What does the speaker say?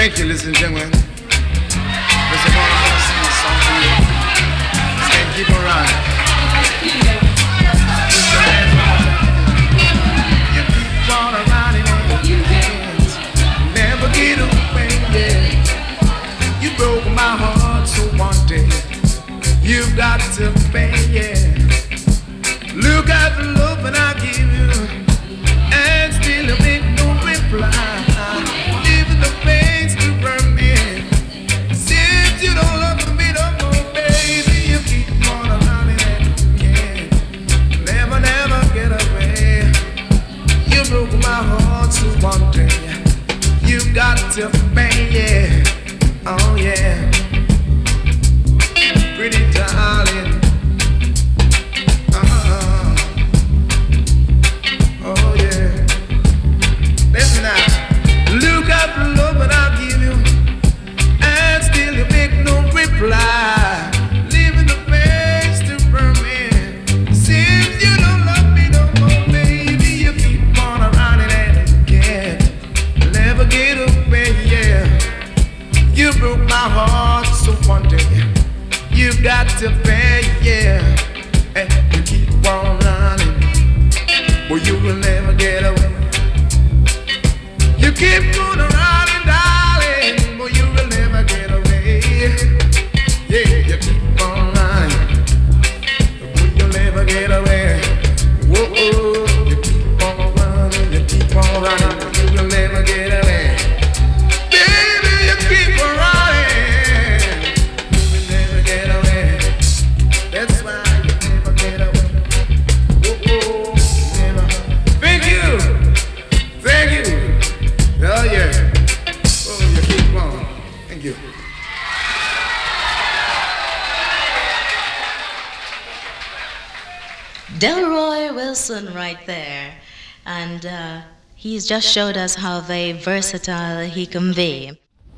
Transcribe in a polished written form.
Thank you, ladies and gentlemen. Listen, I'm gonna sing this song for you. Stand, keep on running. You keep on running and you dance. Never get away, yeah. You broke my heart, so one day you've got to pay, yeah. Look at the love that I give you, and still you make no reply. Leaving the pains to burn me. Since you don't love me no more, baby, you keep on running and you can't never get away. You broke my heart, so one day you got to pay, yeah. Oh yeah, pretty darling. Oh yeah. Listen now. Look at the love that I give you, and still you make no reply. Leaving the place to burn me. Since you don't love me no more, baby, you keep on running and you can't never get away, yeah. You broke my heart, so one day you got to pay, yeah. And you keep on running, but you will never get away. You keep on running, darling, but you will never get away. Yeah, you keep on running, but you'll never get away. Whoa, you keep on running, but you will never get away. Baby, you keep on running, you will never get away. That's why you never get away. Whoa, never. Thank you. Oh yeah. Oh, you keep on. Thank you. Delroy Wilson right there. And he's just showed us how very versatile he can be.